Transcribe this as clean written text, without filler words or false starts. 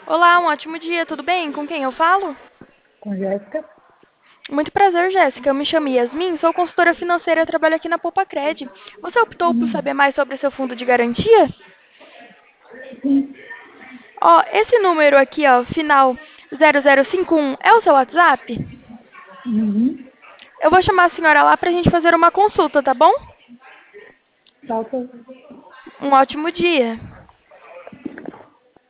Olá, um ótimo dia, tudo bem? Com quem eu falo? Com Jéssica. Muito prazer, Jéssica. Eu me chamo Yasmin, sou consultora financeira e trabalho aqui na Poupacred. Você optou por saber mais sobre seu fundo de garantia? Sim. Ó, esse número aqui, ó, final 0051, é o seu WhatsApp? Uhum. Eu vou chamar a senhora lá pra gente fazer uma consulta, tá bom? Falta. Um ótimo dia.